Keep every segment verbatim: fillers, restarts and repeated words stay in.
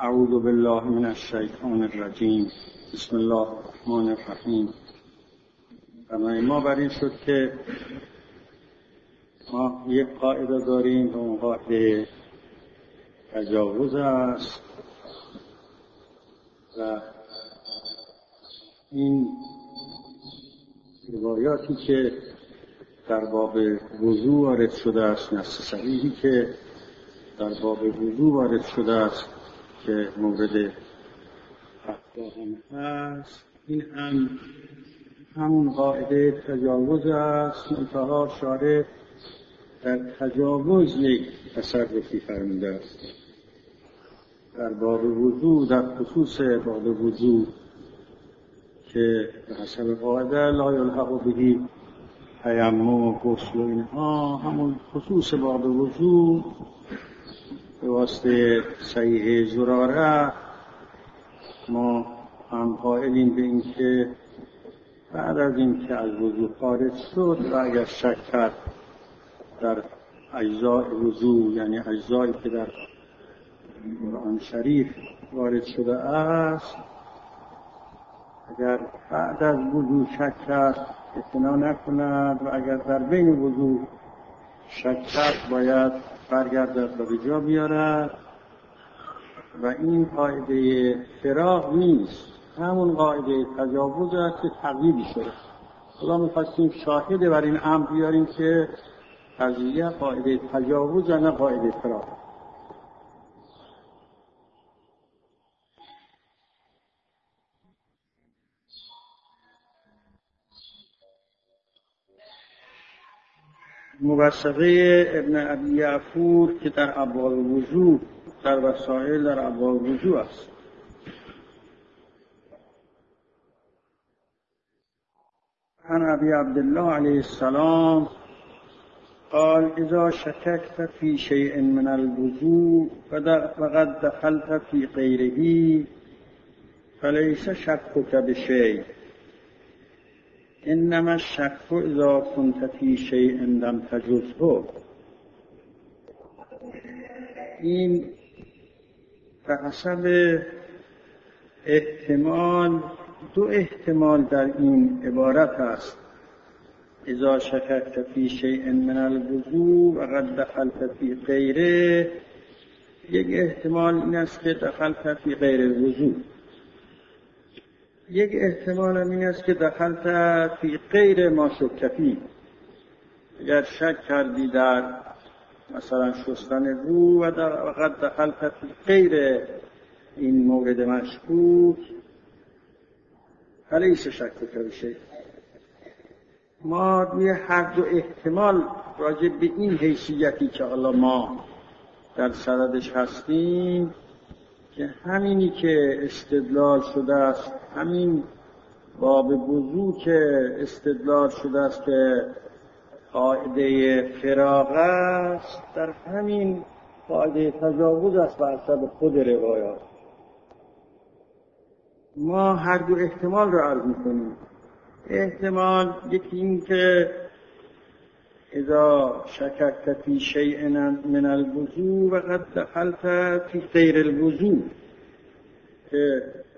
اعوذ بالله من الشیطان الرجیم. بسم الله الرحمن الرحیم. فرمان ما بر این شد که ما یک قاعده داریم و اون قاعده تجاوز است و این روایاتی که در باب وضو وارد شده است، نص صحیحی که در باب وضو وارد شده است که مورد فتوا هم هست، این هم همون قاعده تجاوز است. منتها شارع در تجاوز یک تصرفی فرموده است. در باب وضو، در خصوص باب وضو که به حسب قاعده لا یلحق به تیمم و غسل و اینها، همون خصوص باب وضو به واسطه صحیح زراره ما هم قائلیم به این که بعد از این که از وضو خارج شد و اگر شک کرد در اجزای وضو، یعنی اجزایی که در قرآن شریف وارد شده است، اگر بعد از وضو شک کرد اطمینان نکند و اگر در بین وضو شک کرد باید برگردد و به جا بیارد و این قاعده فراغ نیست، همون قاعده تجاوز است که تقییدی شده. حالا می‌خواستیم شاهد بر این امر بیاریم که قضیه قاعده تجاوز نه قاعده فراغ. موثقه ابن ابی یعفور که در ابواب وضو، در وسائل در ابواب وضو است. عن ابی عبدالله علیه السلام قال اذا شککت فی شیء من الوضوء فقد دخلت فی غیره فلیس شکک بشیء انما الشک اذا كنت فی شیء لم تجزه. این به حسب احتمال، دو احتمال در این عبارت است. اذا شککت فی شیء من الوضوء و قد دخلت فی غیره، یک احتمال این است که دخلت فی غیر الوضوء، یک احتمال این است که دخلت فی غیر ما شک فیه. اگر شک کردی در مثلا شستن رو و قد دخلت فی غیر این مورد مشکوک فلیس شکک بشیء. ما روی هر دو احتمال راجع به این حیثیتی که حالا ما در سردش هستیم که همینی که استدلال شده است، همین باب وضو که استدلال شده است که قاعده فراغ است، در همین قاعده تجاوز است بر حسب خود روایات. ما هر دو احتمال را عرض می‌کنیم. احتمال یکی این که اذا شککت فی شیء من الوضوء و قد دخلت فی غیر الوضوء، که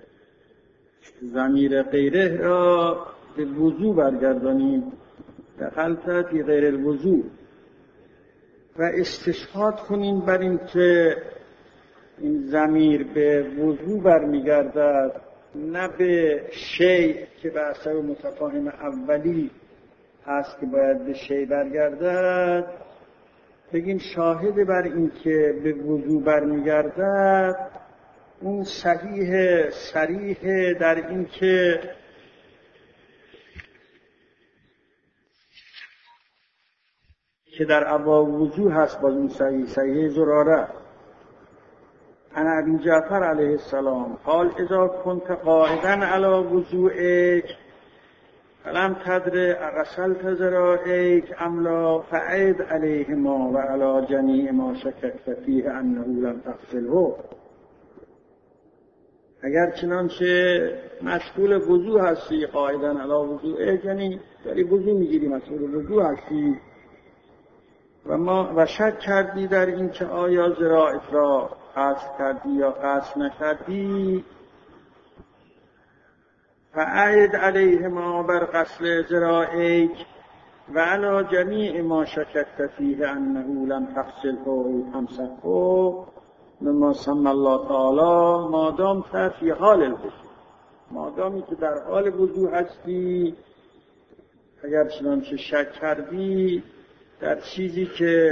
ضمیر غیره را به وضوء برگردانیم، دخلت فی غیر الوضوء، و استشهاد کنیم بر این که این ضمیر به وضوء برمیگردد نه به شیء که به اثر متفاهم اولی هست که باید به شیء برگردد. بگیم شاهد بر این که به وضوء برمیگردد اون صحیح صریح در این که که در ابواب وضو هست، باز اون صحیح صحیح زراره. عن ابی جعفر علیه السلام قال اذا كنت قاعدا على وضوئك فلم تدر اغسلت ذرائك ام لا فعد عليهما و على جميع ما شككت فيه انه لم تغسله. اگر چنانچه مشغول وضو هستی، قاعدا علی وضوئک، یعنی داری وضو میگیری، مشغول وضو هستی و ما و شک کردی در این که آیا ذرائت را قصد کردی یا قصد نکردی، فأعد علیهما بر قصد ذرائک و علی جمیع ما شککت فیه انه لم تغسله او تمسحه مما سمی الله تعالی ما دامت فی حال الوضوء. مادامی که در حال وضوء هستی، اگر چنانچه شک کردی در چیزی که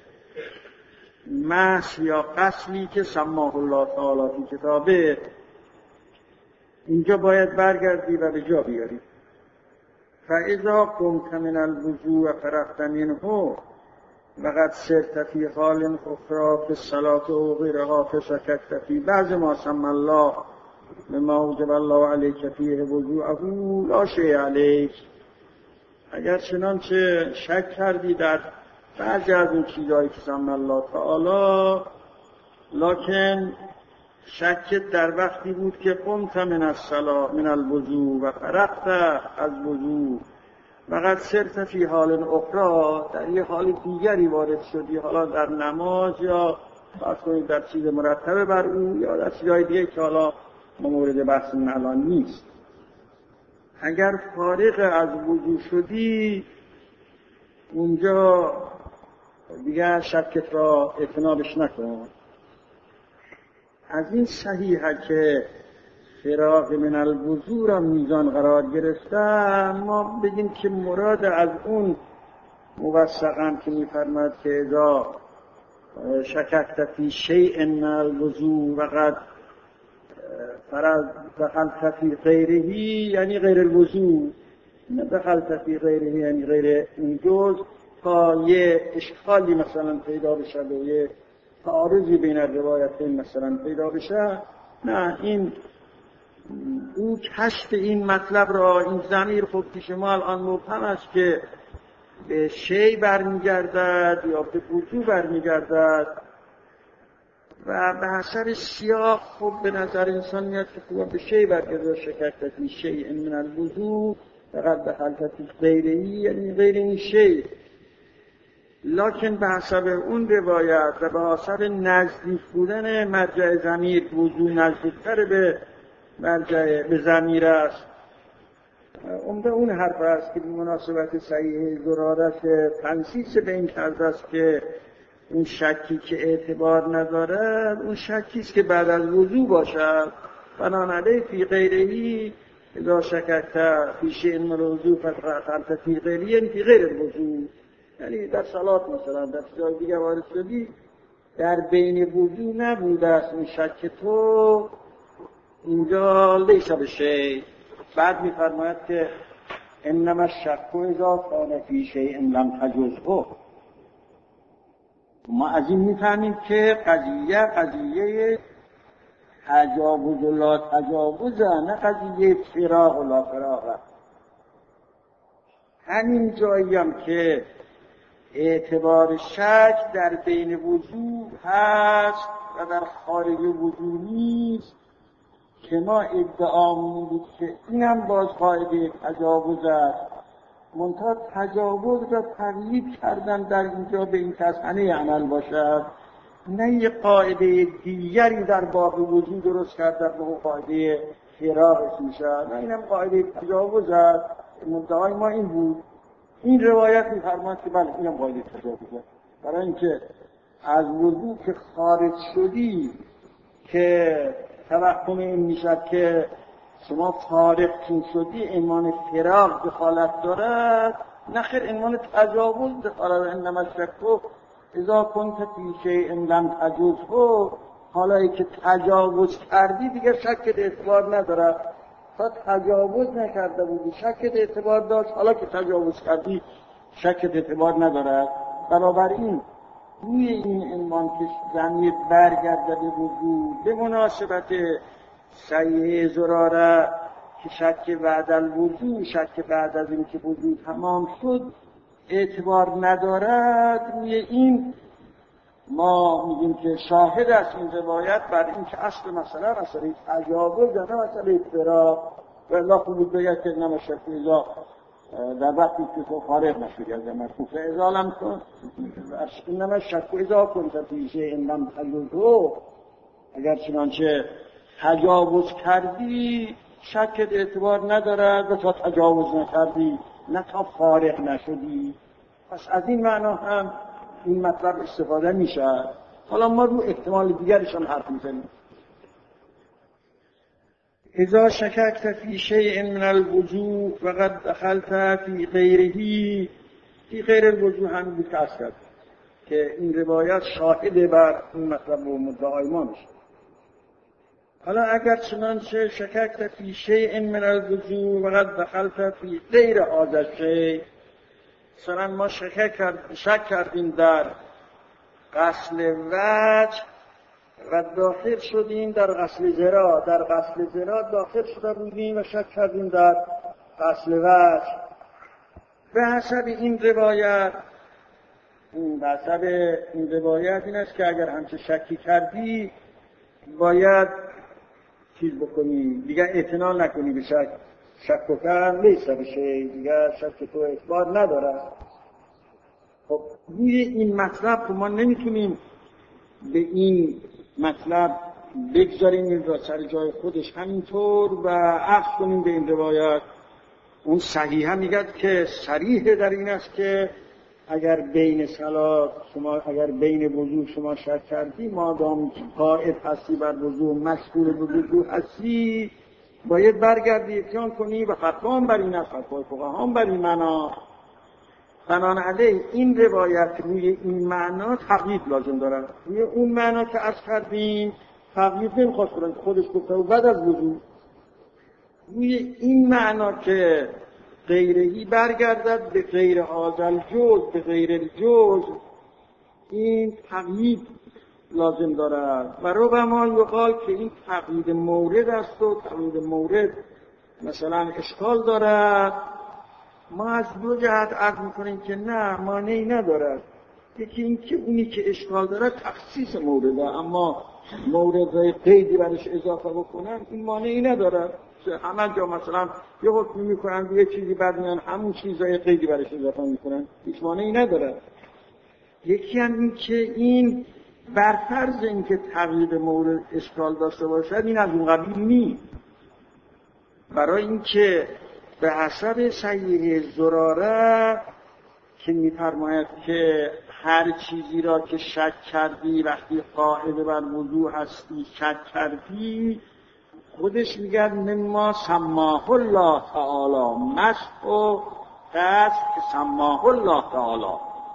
مسح یا غسلی که سماه الله تعالی فی کتابه، اینجا باید برگردی و به جا بیاری. فاذا قمت من الوضوء فرغت منه وقد سرت فی حال اخرى فی الصلاة و غیرها فشککت فی بعض ما سمی الله مما اوجب الله علیک فیه وضوءه لا شیء علیک. اگر چنانچه شک کردی در بعضی از اون چیزهایی که سمی الله تعالی، لکن شک در وقتی بود که قمت من الصلاة من الوضوء و فرغت از وضوء و قد سرت فی حال اخرى، در یه حال دیگری وارد شدی، حالا در نماز یا فرض در چیز مرتبه بر اون یا در چیزهای دیگه که حالا مورد بحث الان نیست. اگر فارغ از وضوء شدی، اونجا دیگر شکت را اعتنابش نکن. از این صحیحه که فراغ من الوضوء را میزان قرار گرفته، ما بگیم که مراد از اون موثقا که میفرماد که اذا شککت فی شیء من الوضوء و قد دخلت فی غیره، یعنی غیر الوضوء، نه دخلت فی غیره یعنی غیر این جز، تا یه اشکالی مثلا پیدا بشه و یه تعارضی بین روایتین مثلا پیدا بشه. نه، این او کشف این مطلب را، این ضمیر خب که شما الان مبهم است که به شی برمیگردد یا به وضوء برمیگردد و به اثر سیاق خب به نظر انسان میاد که خوب به شی برگردد. شککت فی شیء من الوضوء فقط دخلت فی غیره یعنی غیر این شی. لکن به حسب اون روایت و به اثر نزدیک بودن مرجع ضمیر، وضوء نزدیکتر به مرجع به ضمیر است. عمده اون حرف است که به مناسبت صحیح زراره که تنصیص به این طرز است که اون شکی که اعتبار ندارد، اون شکی است که بعد از وضوء باشد. بنابراین فی غیرهی اذا شککت فی شیء من الوضوء فدخلت فی غیره یعنی فی غیر الوضوء، یعنی در صلات مثلا در جای دیگه وارد شدی، در بین وضوء نبوده است این شک تو، اینجا لیس بشی. بعد می‌فرماید که انما الشک اذا کان فی شیء لم تجزه. ما از این می‌فهمیم که قضیه قضیه تجاوز و لا تجاوز، نه قضیه فراغ و لا فراغ. همین جایی هم که اعتبار شک در بین وضوء هست و در خارج وضوء نیست، که ما ادعا می‌کنیم که اینم باز قاعده تجاوز است. منتها تجاوز را تقیید کردن در اینجا به این تصحیح عمل باشد، نه یه قاعده دیگری در باب وضوء درست کردن به قاعده فراغ میشه. نه، اینم قاعده تجاوز است. مدعای ما این بود. این روایت می‌فرماید که بله اینم قاعده تجاوز است، برای اینکه از وضوء که خارج شدی که توهم این میشد که شما فارغ چون شدی ایمان فراغ دخالت دارد. نخیر، ایمان تجاوز دخالت. انما الشک اذا كنت فی شیء لم تجزه، حالا که تجاوز کردی دیگه شک اعتبار نداره. تا تجاوز نکرده بودی شک اعتبار داشت، حالا که تجاوز کردی شک اعتبار نداره. بنابراین روی این ایمان که ضمیر برگرده به وضوء به مناسبت صحیح زراره که شک بعد الوضوء، شک بعد از این که وضوء تمام شد اعتبار ندارد، روی این ما میگیم که شاهد است این روایت بر این که اصل مسئله مسئله تجاوز نه مسئله فراغ. و الله خوب بگه که نما شک اذا در وقتی که تو فارغ نشدی از مفهوم ازالم کن، انما شک اذا کنت فی شیء لم تجزه، اگر چنانچه تجاوز کردی شکت اعتبار ندارد و تا تجاوز نکردی نه تا فارغ نشدی. پس از این معنا هم این مطلب استفاده میشه. حالا ما رو احتمال دیگرش هم حرف میزنیم. اذا شککت فی شیء من الوجوه وقد دخلت فی غیره، فی غیر الوجوه هم بکس کرد که این روایت شاهد بر این مطلب و مدعای ما میشه. حالا اگر چنانچه شککت فی شیء من الوجوه وقد دخلت فی غیر هذا الشیء، مثلا ما شک کرد شک کردیم در غسل وجه و داخل شدیم در غسل ذرا، در غسل ذرا داخل شده بودیم و شک کردیم در غسل وجه. به حسب این روایت به حسب این روایت این است که اگر همچه شکی کردی باید چیز بکنی، دیگر اعتنا نکنی به شک. شک کردن لیسه بشه، دیگر شک تو اثبات نداره. خب روی این مطلب که ما نمیتونیم به این مطلب بگذاریم این را سر جای خودش همینطور و عکس کنیم به این روایت. اون صحیحه میگد که صریح در این است که اگر بین صلات شما اگر بین وضو شما شک کردی، مادام قائد هستی بر وضو، مشغول به وضو هستی، باید برگردی اتیان کنی و فتوا هم بر این است، فتوای فقها هم بر این معنا. بنان علیه این روایت روی این معنا تقیید لازم دارد. روی اون معنا که از کردیم تقیید نمیخواست کنن خودش گفته و بعد از وضو. روی این معنا که غیرهی برگردد به غیر آزل جز، به غیر الجز، این تقیید لازم دارد. و ربما یقال که این تقیید مورد است و تقیید مورد مثلا اشکال دارد. ما از دو جهت عرض میکنیم که نه، مانعی ندارد. یکی این که اونی که اشکال دارد تخصیص مورده، اما مورد قیدی برش اضافه بکنن این مانعی ندارد. همه جا مثلا یه حکمی میکنن یه چیزی بعد میان همون چیزای قیدی برش اضافه میکنن، هیچ مانعی ندارد. یکی هم این که این بر فرض این که تقیید مورد اشکال داشته باشد این از اون قبیل نیست. برای این که به حسب صحیح زراره که می‌فرماید که هر چیزی را که شک کردی وقتی قائد بر وضو هستی شک کردی، خودش میگه مما سماه الله تعالی، مسح و قصد که سماه الله تعالی.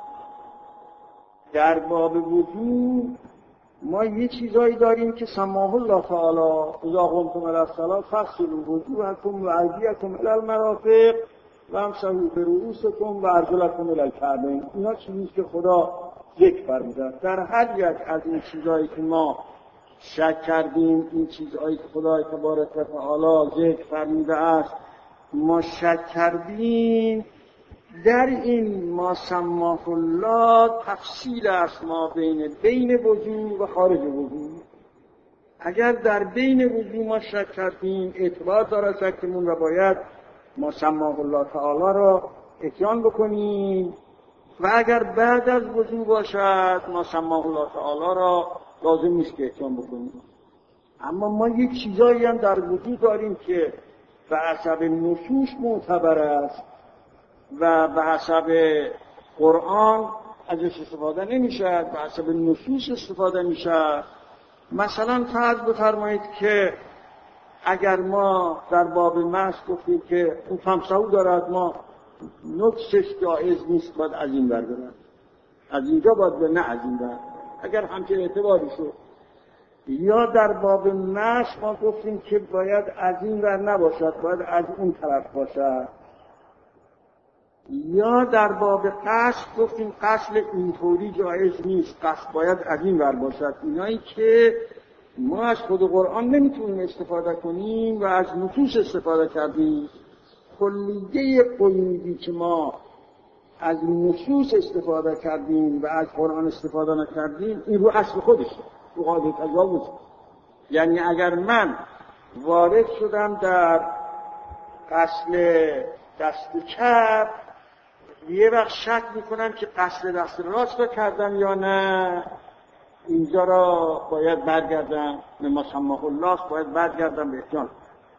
در باب وضو ما یه چیزایی داریم که سماه الله تعالی، اذا قمتم الی الصلاة فاغسلوا وجوهکم و ایدیکم الی المرافق وامسحوا برؤوسکم و ارجلکم الی الکعبین. اینا چیزی که خدا ذکر فرموده. در هر یک از این چیزایی که ما شک کردیم، این چیزایی که خدای تبارک و تعالی ذکر فرموده است ما شک کردیم، در این ما سماه الله تفصیل است ما بین بین وضو و خارج وضو. اگر در بین وضو ما شک کردیم اعتبار داره شکمون و باید ما سماه الله تعالی را اتیان بکنیم، و اگر بعد از وضو باشد ما سماه الله تعالی را لازم نیست که اتیان بکنیم. اما ما یک چیزایی هم در وضو داریم که به حسب نصوص معتبر است و به حسب قرآن ازش استفاده نمیشه، به حسب نصوص استفاده میشه. مثلا فرض بفرمایید که اگر ما در باب مسح گفتیم که اون فمسحوا دارد، ما نکسش جایز نیست، باید از این ور برد، از اینجا باید به نه از این ور، اگر همچه اعتباری شد. یا در باب مسح ما گفتیم که باید از این ور نباشد، باید از اون طرف باشد. یا در باب قصد گفتیم قصد اینطوری جایز نیست، قصد باید از این ور باشد. اینایی که ما از خود قرآن نمیتونیم استفاده کنیم و از نصوص استفاده کردیم. کلیه قیودی که ما از نصوص استفاده کردیم و از قرآن استفاده نکردیم این رو اصل خودشه، رو قاعده تجاوز. یعنی اگر من وارد شدم در غسل دست چپ، یه وقت شک میکنم که غسل دست راست رو کردم یا نه، اینجا را باید برگردم به ما سماه الله، باید برگردم به جان.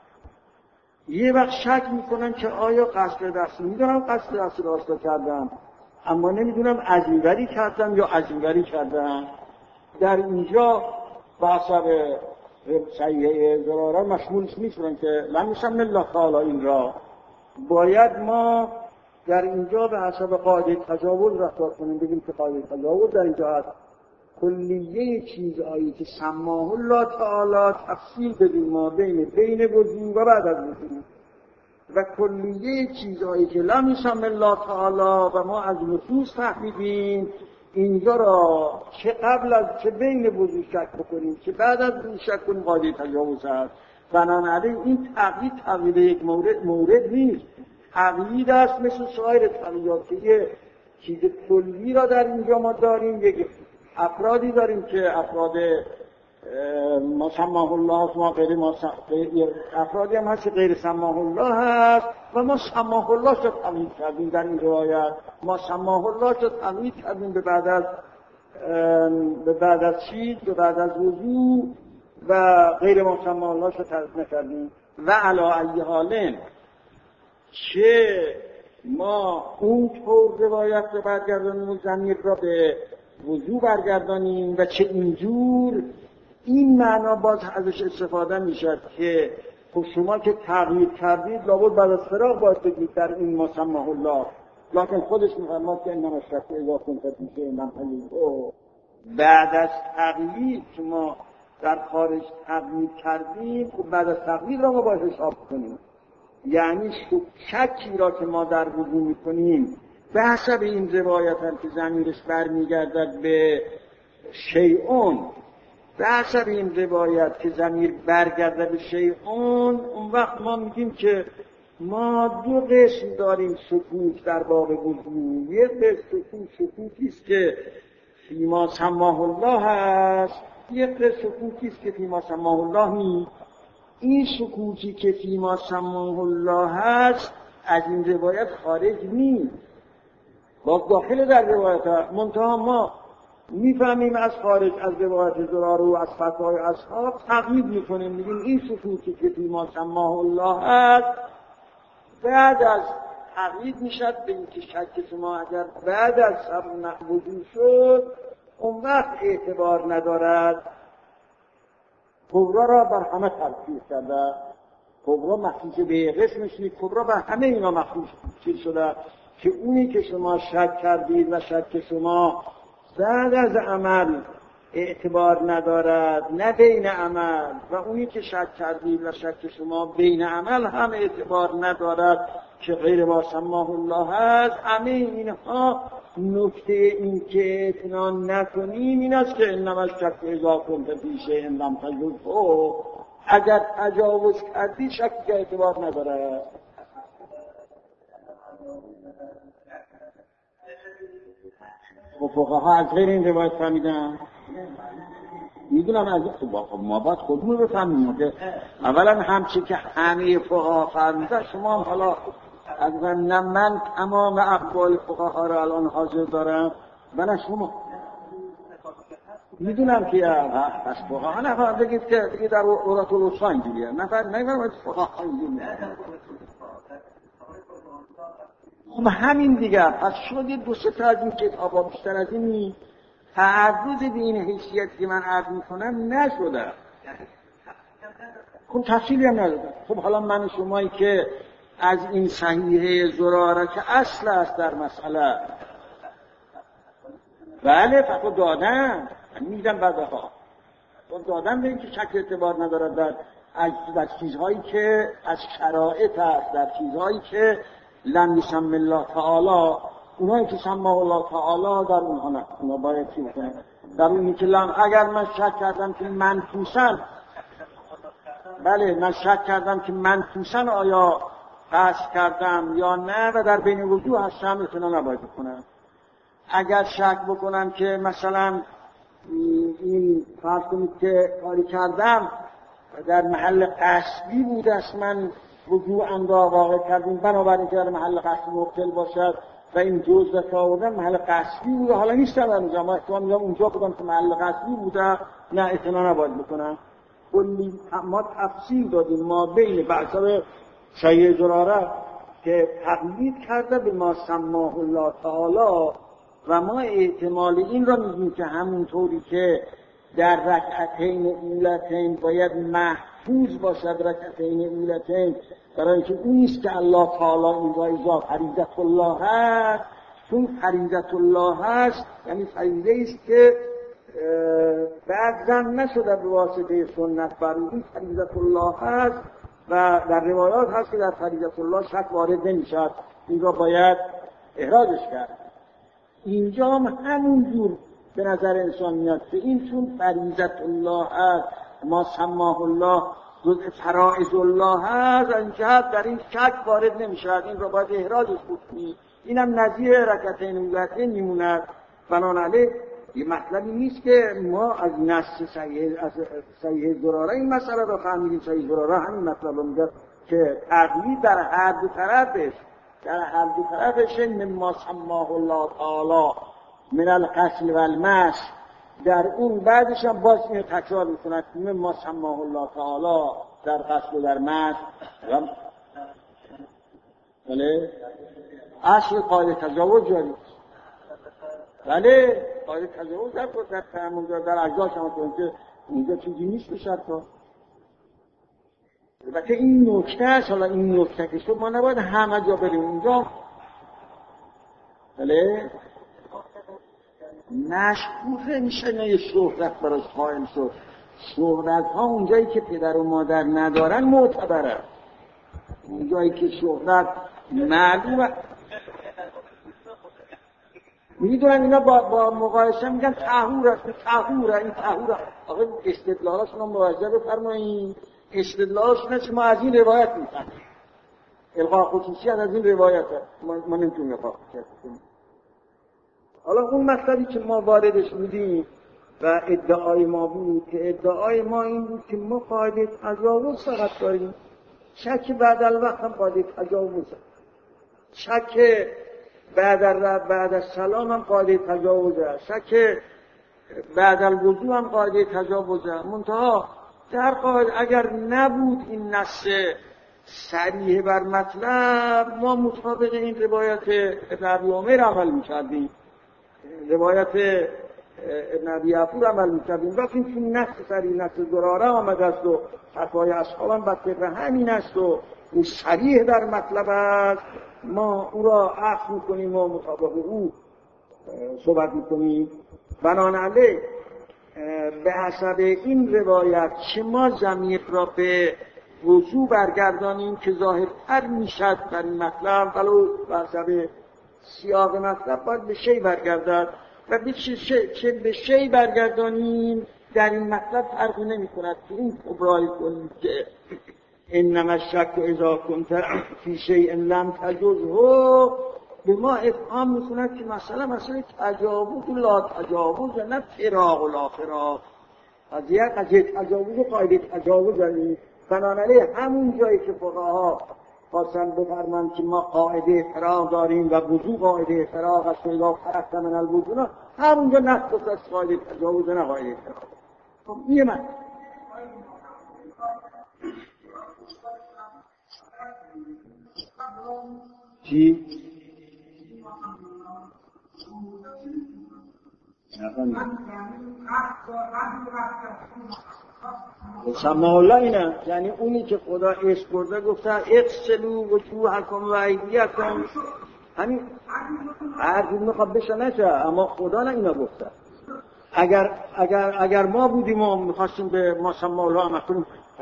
یه وقت شک میکنن که آیا قصد دست، میدونم قصد دست راستا کردم اما نمیدونم از اینوری کردم یا از اینوری کردم. در اینجا به حسب صحیحه زراره مشمول میشونن که لم یسم الله تعالی این را باید ما در اینجا به حسب قاعده تجاوز رفتار کنیم. بگیم که قاعده تجاوز در اینجا هست کلیه چیزهایی که سماه الله تعالی تفصیل بدیم ما بین بین وجود و بعد از وجود و کلیه چیزهایی که لم یسم الله تعالی و ما از نصوص فهمیدیم اینجا را چه قبل از چه بین وجود شک بکنیم چه بعد از وجود شک کنیم قاعده تجاوز هست. بنابراین این تقیید تقیید یک مورد مورد نیست، تقیید است مثل سایر تقییدات که یه چیز کلی را در اینجا ما داریم، یک افرادی داریم که افراد ما سماه الله ما غیر ما غیر افرادی هم هست که غیر سماه الله هست و ما سماه الله شد تقیید کردیم. در این روایت ما سماه الله شد تقیید کردیم به بعد از به بعد از چیز به بعد از وضوء و غیر ما سماه الله شد تقیید نکردیم. و علی ای حال چه ما اون طور روایت رو برگردانیم و ضمیر را به وضوء برگردانیم و چه اینجور این معنا باز ازش استفاده میشد که خب شما که تغییر کردید لابد بعد از فراق باید بگید در این ما سماه الله، لکن خودش میفرماد که انما الشک اذا کنت فی شیء لم تجده. بعد از تغییر شما در خارج تغییر کردید و بعد از تغییر را ما باید حساب کنیم. یعنی شکی را که ما در وضوء میکنیم به حسب این روایت هم که ضمیرش برمیگردد به شیئون، به حسب این روایت که ضمیر برگردد به شیئون، اون وقت ما میگیم که ما دو قسم داریم سکوت در باب وضوء. یک قسم سکوت سکوتی است که فیما سماه الله هست، یک قسم سکوتی است که فیما سماه الله نیست. این سکوتی که فیما سماه الله هست از این روایت خارج نیست، باز داخل در روایت هست. منتها ما میفهمیم از خارج از روایت زراره و از فتوای اصحاب تقیید میکنیم، میگیم این سکوتی که فیما سماه الله هست بعد از تقیید میشد به اینکه شک شما اگر بعد از سبب وجود شد اون وقت اعتبار ندارد. کبرا را بر همه تلفیق کرده، کبرا مخصوص به قسمش نیست، کبرا بر همه اینا مخصوص شده که اونی که شما شک کردید و شک شما بعد از عمل اعتبار ندارد نه بین عمل، و اونی که شک کردید و شک شما بین عمل هم اعتبار ندارد که غیر ما سماه الله هست. همه اینها نکته این که اطمینان نکنیم این است که انما الشک اذا کنت فی شیء لم تجده، اگر تجاوز کردی شک اعتبار ندارد. و فقها از غیر این روایت فهمیدن، میدونم از خب ما باید خودمون بفهمیم که اولا همچی که همه فقها فهمیدن شما هم حالا از من من تمام اقوال فقها را الان حاضر دارم و نه شما میدونم که از فقها نفر بگید که دیگه در اورات الوسطی اینجوریه، نفر نمیدونم از فقها اینجوریه. خب همین دیگه پس شد دو سه تا از این کتابا بیشتر از این نیست. تعرض به این حیثیت که من عرض میکنم نشده، خب تفصیلی هم ندادم. خب حالا من شمایی که از این صحیحه زراره که اصل است در مسئله بله فتوا دادن، میدم بعدها دادن به این که شک اعتبار ندارد در از چیزهایی که از شرائط است، در چیزهایی که لم یسم الله تعالی، اونایی که سماه الله تعالی در اونها نه، اونا باید چی بکنن در اونی که لم، اگر من شک کردم که منفوسن، بله من شک کردم که منفوسن آیا قصد کردم یا نه و در بین وجوه هستم اتنا نباید بکنم. اگر شک بکنم که مثلا این فرض کنید که کاری کردم در محل قصدی بود است، من وجوه را واقع کردیم بنابراین که در محل قصدی مبتل باشد و این جزء که آوردن محل قصبی بوده، حالا نیستن در اونجا، ما احتمال میگم اونجا بودن که محل قصبی بوده، نه اعتنا نباید بکنن. کلی ما تفصیل دادیم ما بین بعضا سید زراره که تقلید کرده به ما سماه الله تعالی و ما احتمال این را میگیم که همونطوری که در رکعتین اولتین باید محفوظ باشد رکعتین اولتین، برای اینکه اون نیست که الله تعالی این را ایزا فریضت الله هست، چون فریضت الله هست یعنی فریضه است که بعد زن نشده به واسطه سنت بر این فریضت الله هست و در روایات هست که در فریضت الله شک وارد نمیشد، این را باید احراجش کرد. اینجا هم همون جور به نظر انسان میاد که این چون فریضت الله هست، ما سماه الله جزء فرائض الله هست، این جهت در این شک وارد نمیشد، این را باید احراجش بکنی. این هم نظیر رکعتین اولتین میموند. بنابراین یه مطلبی نیست که ما از نص صحیح از صحیح زراره این مسئله رو فهمیدیم. صحیح زراره همین مطلب رو میگه که تقلید در هر دو طرفش در هر دو طرفش مما سماه الله تعالی من القتل و المس، در اون بعدش هم باز اینو تکرار میکنه مما سماه الله تعالی در قتل و در مس. بله اصل قاعده تجاوز جاری، بله قاعده تجاوز در در تمام در اجزاش هم کنیم که اینجا چیزی نیست به شرط ها. البته این نکته است، حالا این نکته که شد ما نباید همه جا بریم اونجا. بله مشکوفه میشه نه یه شهرت براش قائم شد. شهرت ها اونجایی که پدر و مادر ندارن معتبره، اونجایی که شهرت معلومه. میدونن اینا با, با مقایسه میگن تحور است، تحور این تحور. آقا استدلالاشون رو مواجه بفرمایید. استدلالاشون است ما از این روایت میفهمیم، القاء خصوصیت از این روایت ما, ما نمیتونیم القاء خصوصیت کنیم. حالا اون مطلبی که ما واردش بودیم و ادعای ما بود که ادعای ما این بود که ما قاعده تجاوز فقط داریم، شک بعد الوقت هم قاعده تجاوز، شک بعد الرب بعد السلام هم قاعده تجاوزه، شک بعد الوضو هم قاعده تجاوزه. منتها در قاعده اگر نبود این نص صریح بر مطلب ما مطابق این روایت ابن ابی عمر عمل می‌کردیم، روایت ابن ابی عفور عمل می‌کردیم. وقتی این نص صریح نص زراره آمده است و فتوای اصحاب هم بر همین است و او صریح در مطلب است، ما او را اخذ میکنیم و مطابق او صحبت میکنیم. بنابراین به حسب این روایت که ما ضمیر را به وضو برگردانیم که ظاهرتر میشد در این مطلب، ولو به حسب سیاق مطلب باید به شی برگردد و به چه به شی برگردانیم در این مطلب فرقی نمی کند که این کبرای کنیم که انما الشک اذا كنت فی شیء لم تجزه به ما افهام میکند که مثلا مثلا تجاوز و لا تجاوز نه فراق و لا فراق، قضیه قضیه تجاوز و قاعده تجاوز است. بنابراین همون جایی که فقها خواستن بفرمایند که ما قاعده فراق داریم و وضو قاعده فراق است و اذا فرغت من الوضو، همونجا نص است قاعده تجاوز نه قاعده فراق. خب این من چی؟ سماه الله اینه، یعنی اونی که خدا عشق برده گفته اغسلوا وجوهکم و ایدیکم، همین هر جور میخواد بشه نشه، اما خدا نه اینا گفته. اگر اگر اگر ما بودیم و میخواستیم به ما سماه الله عمل کنیم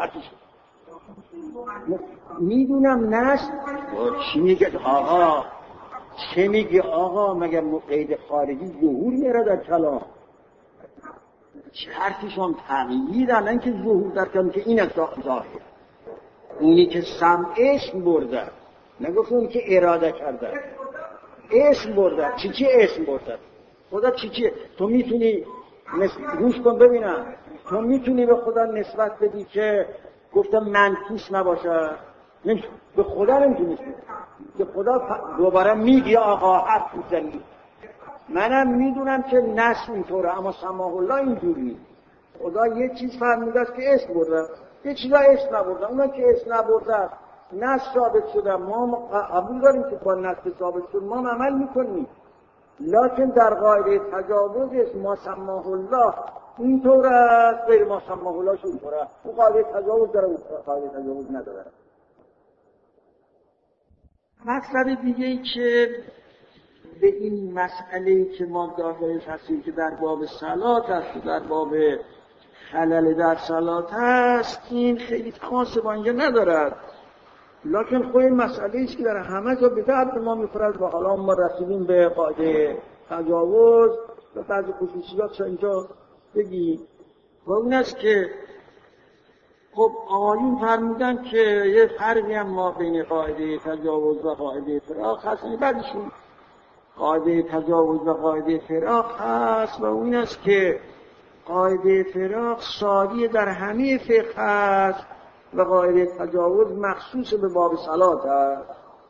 میدونم نست چی میگه آقا، چه میگه آقا، مگر قید خارجی ظهور میره در کلام؟ چه حرفیشون تغییرن، نه که ظهور در کلام که این ظاهر. اونی که سم اسم برده، نگفت اونی که اراده کرده اسم برده. چی چی اسم برده؟ خدا چی چی؟ تو میتونی روش کن ببینم، تو میتونی به خدا نسبت بدی که گفتم منفوس نباشه؟ نمیشه، به خدا نمیتونی. که خدا دوباره میگه آقا حرف میزنی. منم میدونم که نص اینطوره، اما سماح الله اینجوری. خدا یه چیز فرموده است که اسم برده، یه چیزا اسم نبرده. اونا که اسم نبرده نص ثابت شده، ما قبول داریم که با نص ثابت شد ما عمل میکنیم. لکن در قاعده تجاوز اسم ما سماح الله اینطور است، غیر ما سماح الله شو اینطور است. اون قاعده تجاوز داره، اون قاعده تجاوز نداره. مطلب دیگه ای که به این مسئله که ما داخلش هستیم که در باب صلات است و در باب خلل در صلات هست، این خیلی خاص با اینجا ندارد، لکن خود این مسئله است که در همه جا به درد ما میخورد و حالا ما رسیدیم به قاعده تجاوز و بعضی خصوصیات اینجا بگیم. و اون است که خب آقایون فرمودن که یه فرقی هم ما بین قاعده تجاوز و قاعده فراق هست. بعدشون قاعده تجاوز و قاعده فراق هست و اون است که قاعده فراق ساری در همه فقه هست و قاعده تجاوز مخصوص به باب صلات هست.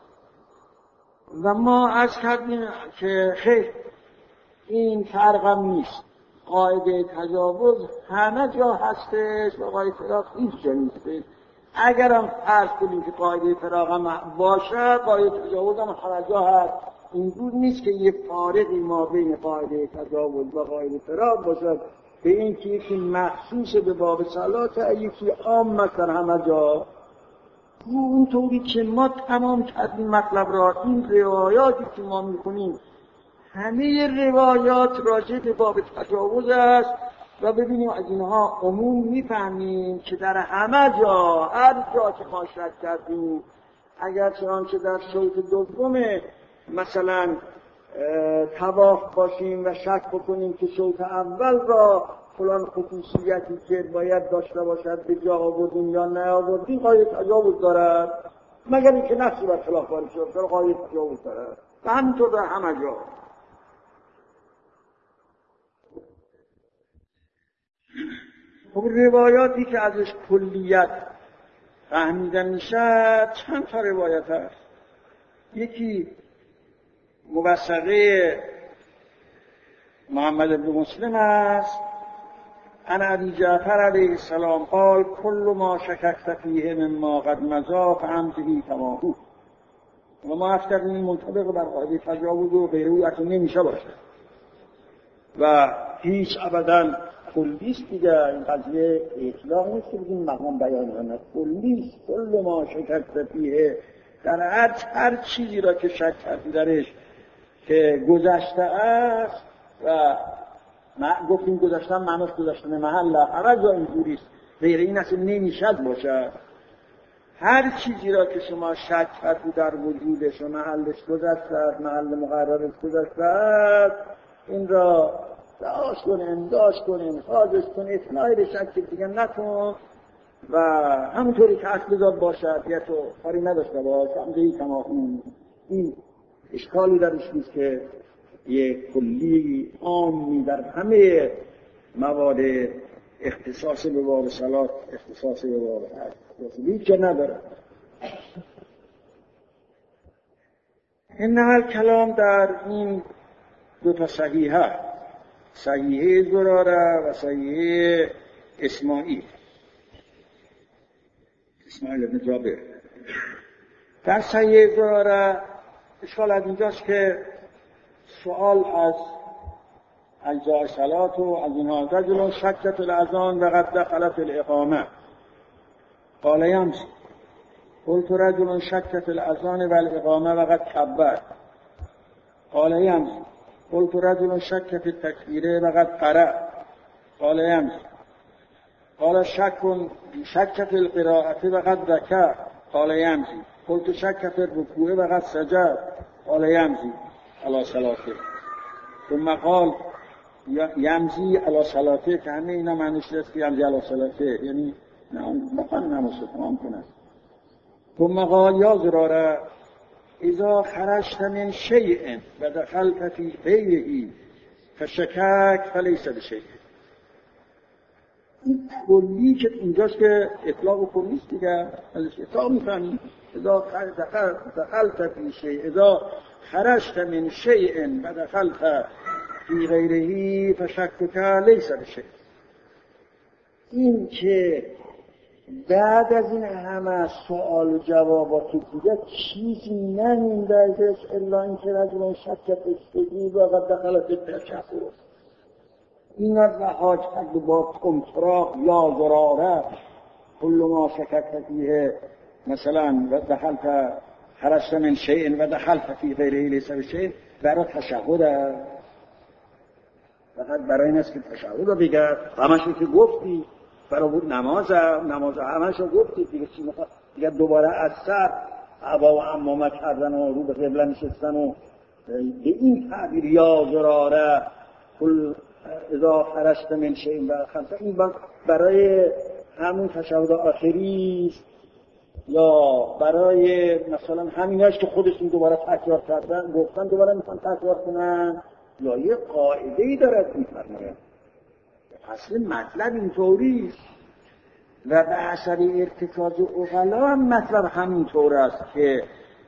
و ما عرض کردیم که خیر این فرق هم نیست، قاعده تجاوز همه جا هستش و قاعده فراق هیچ جا نیستش. اگر هم فرض کنیم که قاعده فراق هم باشه، قاعده تجاوز هم همه جا هست. اینجور نیست که یه فارقی ما بین قاعده تجاوز و قاعده فراق باشد، به این که یکی مخصوص به باب صلات یکی عام مثل همه جا. اونطوری که ما تمام کردیم مطلب را، این روایاتی که ما میکنیم همه روایات راجع به باب تجاوز است و ببینیم از اینها عموم میفهمیم که در همه جا، هر جا که ما شک کردیم، اگر چنانچه در شوط دوم مثلا طواف باشیم و شک بکنیم که شوط اول را فلان خصوصیتی که باید داشته باشد به جا آوردیم یا نیاوردیم، قاعده تجاوز دارد، مگر اینکه نفسی بر خلاف وارد شد، قاعده تجاوز دارد. و همینطور در همه جا. خب روایاتی که ازش کلیت فهمیده میشه چند تا روایت هست. یکی موثقه محمد بن مسلم است، عن ابی جعفر علیه السلام قال کل ما شککت فیه مما قد مضى فامضه کما هو. و ما افتر این منطبق بر قاعده تجاوز و غیره او اصلا نمیشه باشه و هیچ ابدا کلیست دیگه. این قضیه اطلاق نیست که بگیم مقام بیان کنه، کلیست. کل ما شککت فیه، در هر هر چیزی را که شک کردی درش که گذشته است و ما گفتیم گذاشتن معناش گذاشتن محل، همه جا اینجوریست، غیر این اصلا نمیشد باشه. هر چیزی را که شما شک کردی در وجودش و محلش گذشته است، محل مقررش گذشته است، این را داشت کنیم داشت کنیم حاضر کنیم، اطلاعی به شک دیگه نکن و همونطوری که اصل ذات باشد یا تو کاری نداشته باش، همونطوری تمام. این اشکالی درش نیست که یک کلی عامی در همه مواد اختصاص به باب صلات اختصاص به باب حج هیچ جا نداره. این هر کلام در این دو تا صحیحه، صحیحه زراره و صحیحه اسماعیل اسماعیل بن جابر. در صحیحه زراره اشکال از اینجاست که سوال از اجزاء صلات و از اینها، رجل شکت الاذان و قد دخلت الاقامه قال یمشی، قلت رجل شکت الاذان و الاقامه و قد کبر قال یمشی، قلت رجل شکت التکبیره و قد قرأ قال یمشی، قال شک شکت القراءه و قد رکع قال یمشی، قلت شکت الرکوع و قد سجد قال یمشی علی صلاته. ثم قال یمزی علی صلاته، که همه اینا معنیش است که یمزی علی صلاته یعنی بخوان نماز تمام کنه. ثم قال یا زراره اذا خرجت من شیء و دخلت فی غیره فشکک فلیس بشیء. این کلی که اینجاست که اطلاق کلیست دیگه ازش اطلاق میفهمیم. اذا دخلت فی شیء اذا خرجت من شیء و دخلت فی غیره فشکک لیس بشیء. این که بعد از این همه سوال و جوابات دیگه چیزی نمونده ازش الا اینکه رجل شک فی و قد دخلت التشهد. این رها کرد با کنتراق یا ضراره کل ما شککت فیه مثلا و دخلت خرجت من شیء و دخلت فی غیره لیس بشیء برای تشهد. فقط برای این است که تشهد رو بگرد همشو که گفتی برای بود نماز نماز همشو گفتی دیگه چی میخواد دیگه دوباره از سر عبا و عمامه کردن و رو به قبله نشستن و به این تعبیر یا ضراره کل اذا خرجت من شیء و خمسه این برای همون تشهد آخری است یا برای مثلا همین هست که خودشون دوباره تکرار کردن گفتن دوباره میخوان تکرار کنن یا یه قاعده‌ای دارد میفرماید. اصل مطلب اینطوری است و به اثر ارتکاز عقلا هم مطلب همینطور است که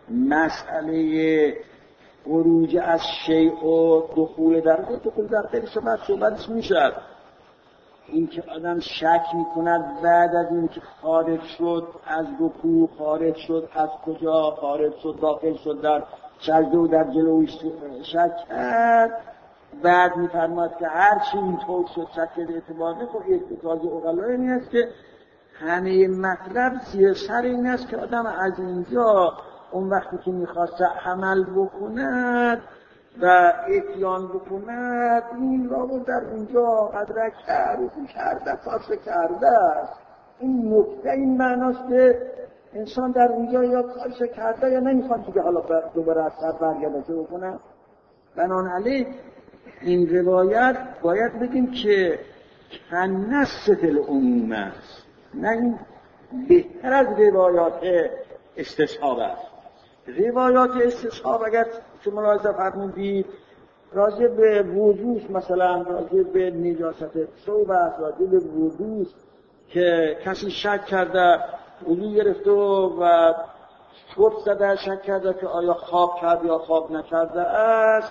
مسئله خروج از شیء و دخول در دخول در غیر صحبت صحبتش میشد. این که آدم شک میکند بعد از این که خارج شد از رکوع خارج شد از کجا خارج شد داخل شد در سجده و در جلوی شک کرد بعد میفرماید که هر چی اینطور شد شک اعتبار نخور. ارتکاز عقلا این است که همه مطلب زیر سر این است که آدم از اینجا اون وقتی که میخواست عمل بکند و اتیان بکند این را در اونجا قدرک تعریفی کرده فاسه کرده است. این نکته این معناست که انسان در اونجا یا کارش کرده یا نمیخواد دیگه حالا دوباره از سر برگردشه بکنه. بنابراین این روایت باید بگیم که کنست العموم است نه این بهتر از روایات استصحاب است. روایات استصحاب اگر که ملاحظه فرمودید راجع به وضوء مثلا راجع به نجاست ثوب است راجع به وضوء که کسی شک کرده وضو گرفته و فوت زده شک کرده که آیا خواب کرد یا خواب نکرده است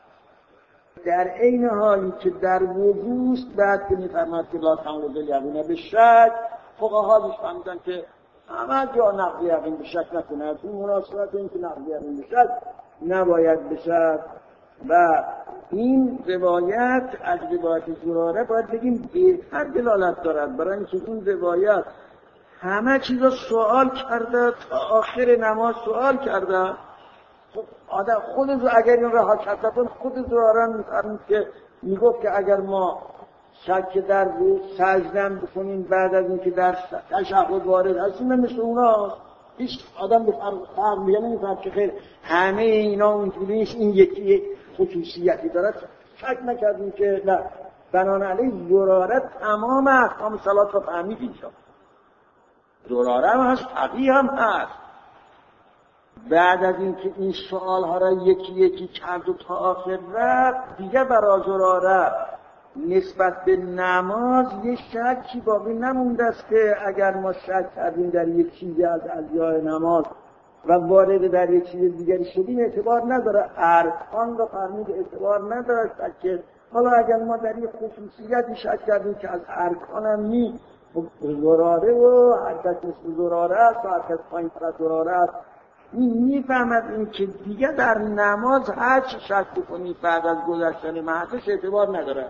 در عین حالی که در وضوء بعد که می‌فرماید که لا تمر بالیقین بالشک فقها می‌فهمن که همه جا نقض یقین به شک نکنه. تو مناسبت این که نقض یقین به شک نباید بشه و این روایت از روایت زراره باید بگیم بهتر دلالت دارد برای اینکه این روایت همه چیزا سوال کرده تا آخر نماز سوال کرده. خب آدم خود اگر این رها کرده بود خود زراره میفرمید که میگفت که اگر ما شک در سجدن بکنیم بعد از اینکه در تشهد وارد هستیم مثل اونا هیچ آدم به فرق میگه نمیفهم که خیر همه اینا اونجوری نیست این یکی خصوصیتی دارد شک نکردیم که نه. بنابراین زراره تمام احکام صلات رو فهمید اینجا. زراره هم هست فقیه هم هست. بعد از اینکه این سوال ها را یکی یکی کرد و تا آخر رفت دیگه برای زراره نسبت به نماز یه شکی باقی نمونده است که اگر ما شک کردیم در یک چیزی از اجزای نماز و وارد در یک چیز دیگری شدیم اعتبار نداره. ارکان رو فرمود اعتبار نداره که حالا اگر ما در یک خصوصیتی شک کردیم که از ارکان هم نی زراره و حرکت مثل زراره است و حرکت پایین تر از زراره است این میفهمد این که دیگه در نماز هر چی شک بکنید بعد از گذشتن محضش اعتبار نداره.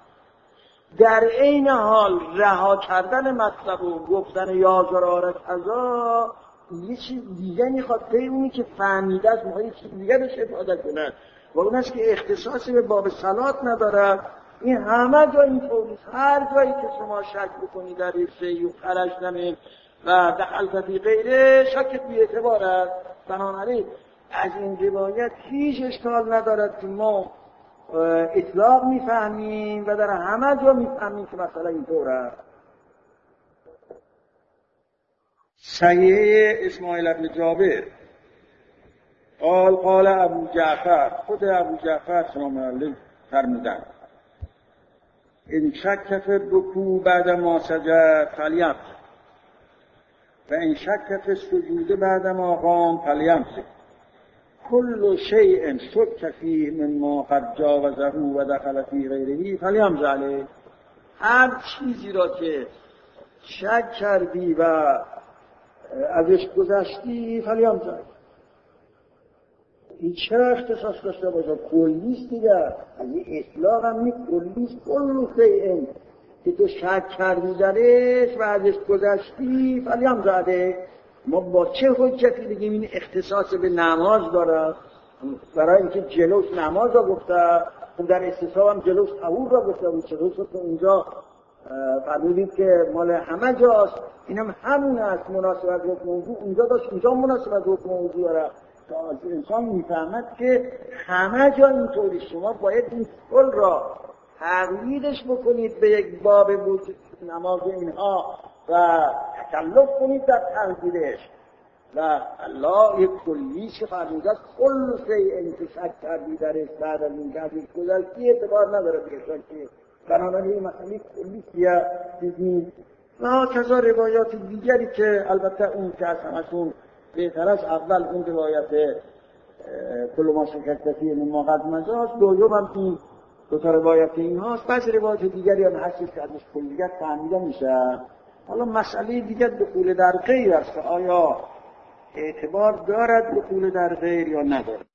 در این حال رها کردن مطلب و گفتن یا زراره کذا یه چیز دیگه میخواد به اونی که فهمیده است میخواد یه چیز دیگه بهش افاده کنه و اون است که اختصاصی به باب صلات نداره. این همه جا اینطوریه. هر جایی که شما شک بکنید در یک شیء و خرج نمید و دخلت فی غیره شک بی اعتبار است. بنابراین از این روایت هیچ اشکال ندارد که ما اطلاق میفهمیم و در همه جا میفهمیم که مثلا اینطور است. صحیح اسماعیل بن جابر قال قال ابو جعفر خود ابو جعفر سلام علیه فرمودند ان شک فی الرکوع بعد ما سجد فلیمسح و ان شک فی السجود بعد ما قام فلیمسح کل شیء شک فیه مما قد جاوزه و دخل فی غیره فلیمسح علیه. هر چیزی را که شک کردی و ازش گذشتی فلیمسح. این چرا اختصاص داشته باشه؟ کلیست دیگه، از این اطلاق هم این کلیست. کل شیء که تو شک کردی درش و ازش گذشتی فلیمسح علیه. ما با چه حجتی بگیم این اختصاص به نماز داره؟ برای اینکه جلوش نماز را گفته، خب در استصحاب هم جلوش طهور را گفته بود. چطور شد که اونجا فرمودید که مال همه جاست، اینم همون است. مناسبت حکم موضوع اونجا داشت، اونجا مناسبت حکم موضوع داره. تا انسان میفهمد که همه جا اینطوری. شما باید این کل را تغییرش بکنید به یک باب بود نماز اینها و تکلف کنید در تغییرش. و الله یک کلیش که فرموده است کل شیء که شک کردی درش بعد از این کردی گذشتی اعتبار نداره دیگه شکی. بنابراین این مسئله کلیسیه دیدیم. و کذا روایات دیگری که البته اون که از همشون بهتر است اول اون روایت کل ما شکست فیه مما قد مضی، دوم هم این دو تا روایت این هاست. بعضی روایات دیگری هم هست که ازش کلیت فهمیده میشه. حالا مسئله دیگر دخول در غیر است، آیا اعتبار دارد دخول در غیر یا ندارد؟